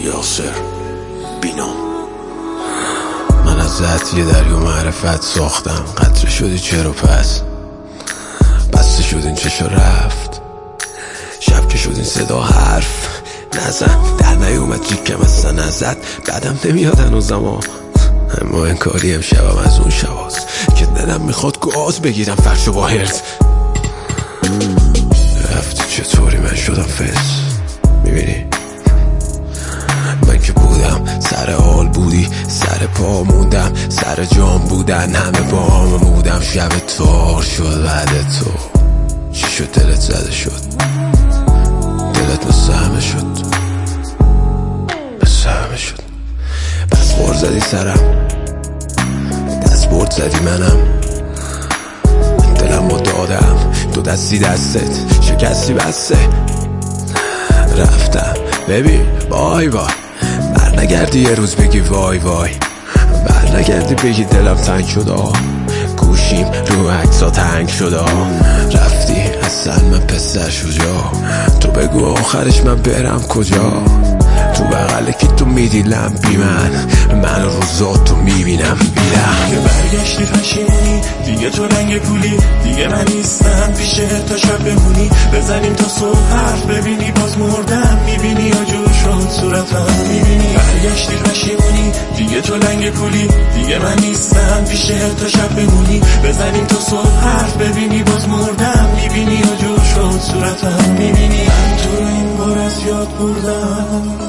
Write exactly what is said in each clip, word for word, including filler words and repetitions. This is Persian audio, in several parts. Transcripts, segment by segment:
یاسر بینام. من از ذات یه دریا معرفت ساختم، قطره شدی چرا پس بسته شد این چشا رفت، شب که شد این صدا حرف نزن، در نیومد جیکم اصلا نزد، بعدم نمیاد هنوزم ها، اما این کاری امشبم از اون شباست که دلم میخواد گاز بگیرم فرشو با هرز. رفتی چطوری من شدم فس، میبینی من که بودم سر حال بودی، سر پا موندم، سر جام بودن همه با هم بودم، شب تار شد بعد تو چی شد دلت زده شد، دلت مثل همه شد مثل همه شد، بس خور زدی سرم دست برد زدی منم، دلم با دادم دو دستی دستت شکستی بسته، رفتم ببین بای بای، بر نگردی یه روز بگی وای وای، بر نگردی بگی دلم تنگ شد آه، گوشیم رو عکسا تنگ شد آه، رفتی اصلا من پسر شجاع، تو بگو آخرش من برم کجا، تو بغل که تو میدیلم بی من، من روزات تو میبینم بیرم، که برگشتی پشیمونی دیگه تو رنگ پولی، دیگه من نیستم پیشه تا شب بمونی، بزنیم تا صبح حرف ببینی باز مردم میبینی یا جور شد صورتم میبینی، برگشتی پشیمونی دیگه تو رنگ پولی، دیگه من نیستم پیشه تا شب بمونی، بزنیم تا صبح حرف ببینی باز مردم میبینی یا جور شد صورتم میبینی، من تو این بار از یاد بردم.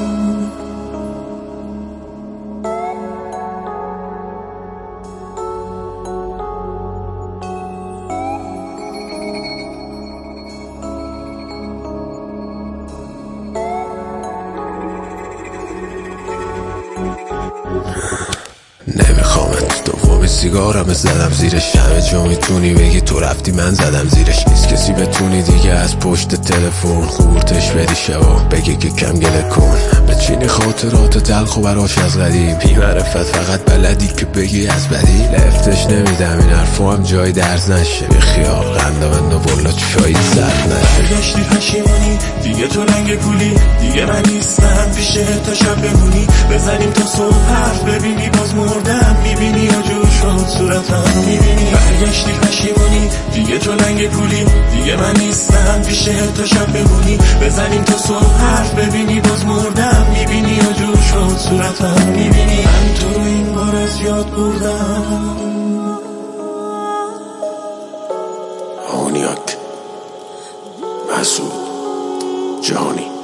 نمیخوامت دومی سیگارم زدم زیرش، همه جا میتونی بگی تو رفتی من زدم زیرش، نیست کسی بتونی دیگه از پشت تلفن خورتش بدی شبا بگی که کم گله کن، بچینی خاطرات تلخ و براش از قدیم، بی معرفت فقط بلدی که بگی از بدی، لفتش نمیدم این حرفو هم جای درز نشه، بی خیال قنده بنده والا چایی سرد نشه، برگشتی پشیمونی دیگه تو رنگ پولی، دیگه من نیستم پیشه تا شب بمونی، بزنیم تا صبح حرف ببینی باز مردم میبینی یا جور شد صورتم میبینی، برگشتی پشیمونی دیگه تو رنگ پولی، دیگه من نیستم پیشه تا شب بمونی، بزنیم تا صبح حرف ببینی باز مردم میبینی یا جور شد صورتم میبینی، من تو رو این بار از یاد بردم. آنیاک مسعود جهانی.